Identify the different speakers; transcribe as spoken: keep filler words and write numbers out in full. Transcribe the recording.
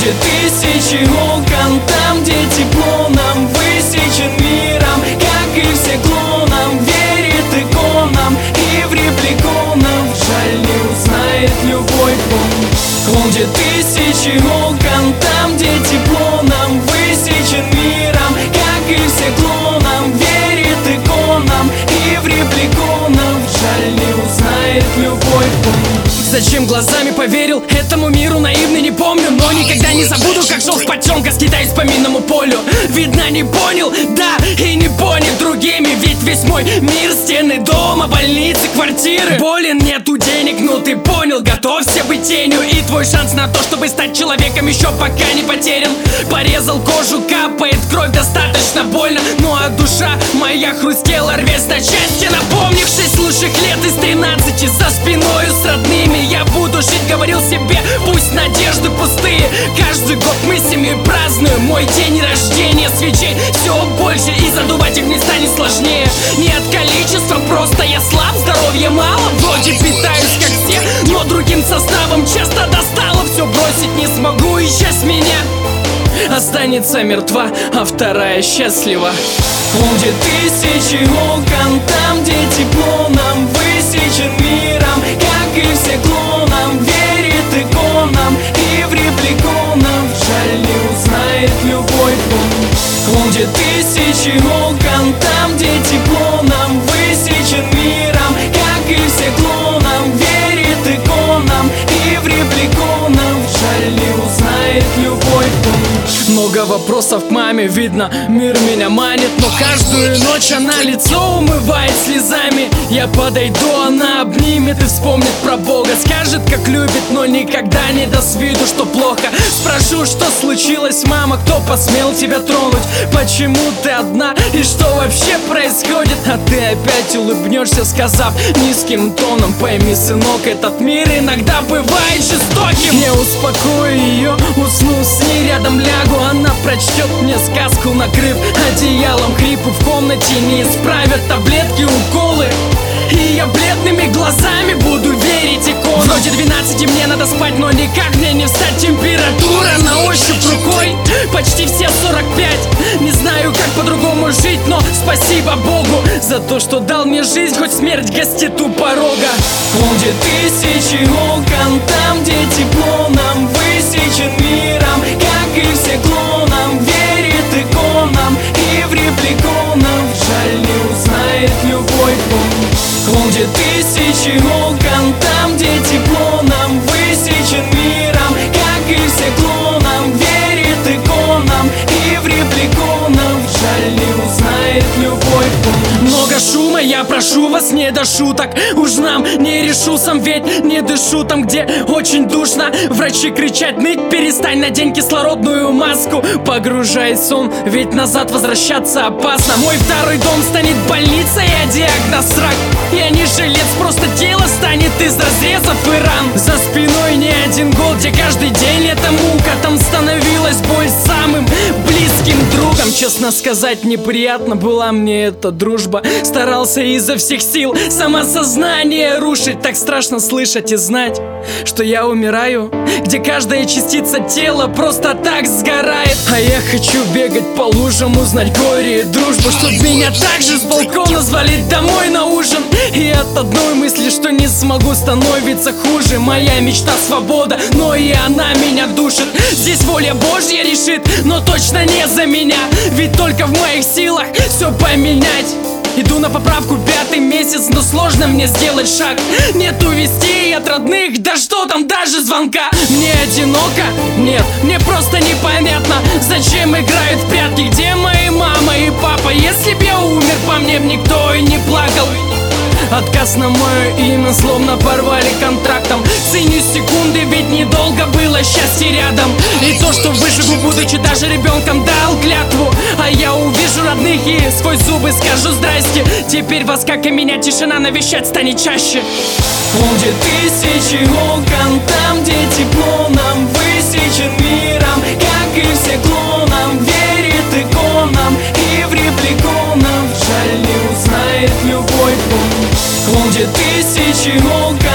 Speaker 1: где тысячи окон, там, где тепло нам высечен миром. Как и все клонам, верит иконам и в репликонов. Жаль, не узнает любой клон. Клон, где тысячи окон, там, где тепло нам высечен миром. Как и все клонам, верит иконам и в репликонов. Жаль, не узнает любой клон. Зачем глазами поверил этому миру наивный, не помню. Но никогда не забуду, как шел в потемках, скитаясь по минному полю. Видно, не понял, да, и не понят другими. Ведь весь мой мир, стены дома, больницы, квартиры. Болен, нету денег, ну ты понял, готовься быть тенью. И твой шанс на то, чтобы стать человеком, еще пока не потерян. Порезал кожу, капает кровь, достаточно больно. Ну а душа моя хрустела, рвясь на части. Напомнив шесть лучших лет из тринадцати за спиною с родными. Я буду жить, говорил себе, пусть надежды пустые. Каждый год мы с семьей празднуем мой день рождения. Свечей все больше, и задувать их не станет сложнее. Не от количества, просто я слаб, здоровья мало. Вроде питаюсь как все, но другим составом часто достало. Все бросить не смогу, и часть меня останется мертва, а вторая счастлива. Клон, где тысячи окон, там, где тепло нам высечен миром. Как и все клонам, верит иконам и в репликонов. Жаль, не узнает любой клон. Клон, где тысячи окон, там, где тепло нам высечен миром. Как и все клонам, верит иконам и в репликонов. Жаль, не узнает любой клон. Много вопросов к маме, видно, мир меня манит. Но каждую ночь она лицо умывает слезами. Я подойду, она обнимет и вспомнит про Бога. Скажет, как любит, но никогда не даст виду, что плохо. Спрошу, что случилось, мама, кто посмел тебя тронуть? Почему ты одна и что вообще происходит? А ты опять улыбнешься, сказав низким тоном: пойми, сынок, этот мир иногда бывает жестоким. Я успокою ее, усну с ней, рядом лягу. Она прочтет мне сказку, накрыв одеялом. Хрипы в комнате не исправят таблетки, уколы. И я бледными глазами буду верить иконам. Вроде двенадцати мне надо спать, но никак мне не встать. Температура на ощупь рукой почти все сорок пять. Не знаю, как по-другому жить, но спасибо Богу за то, что дал мне жизнь, хоть смерть гостит у порога. Клон, где тысячи окон, там, где тепло нам высечен миром. Как и все клонам, верит иконам и в репликонов. Жаль, не узнает любой клон. Клон, где тысячи окон, там, где тепло нам высечен миром. Как и все клонам, верит иконам и в репликонов. Жаль, не узнает любой клон. Много шума, я прошу вас, не до шуток. Уж нам не решу сам, ведь не дышу там, где очень душно. Врачи кричат: ныть перестань, надень кислородную маску. Погружай сон, ведь назад возвращаться опасно. Мой второй дом станет больницей, а диагноз рак. Я не жилец, просто тело станет из разрезов и ран. За спиной не один год, где каждый день это мука. Там становилась боль самым близким другом. Честно сказать, неприятно была мне эта дружба. Старался изо всех сил самосознание рушить. Так страшно слышать и знать, что я умираю, где каждая частица тела просто так сгорает. А я хочу бегать по лужам, узнать горе и дружбу, чтоб меня также с балкона звали домой на ужин. И от одной мысли, что не смогу, становится хуже. Моя мечта свобода, но и она меня душит. Здесь воля Божья решит, но точно не за меня. Ведь только в моих силах все поменять. Иду на поправку пятый месяц, но сложно мне сделать шаг. Нету вестей от родных, да что там, даже звонка. Мне одиноко? Нет, мне просто непонятно, зачем играют в прятки. Где мои мама и папа? Если б я умер, по мне б никто и не плакал. Отказ на мое имя словно порвали контрактом. Ценю секунды, ведь недолго было счастье рядом. И то, что выживу, будучи даже ребенком, дал клятву. А я увижу родных и сквозь зубы скажу здрасте. Теперь вас, как и меня, тишина навещать станет чаще. Клон, где тысячи окон, там, где тепло нам высечен миром. Как и все клонам, верит иконам и в репликонов. Жаль, не узнает любой клон. Клон, где тысячи окон,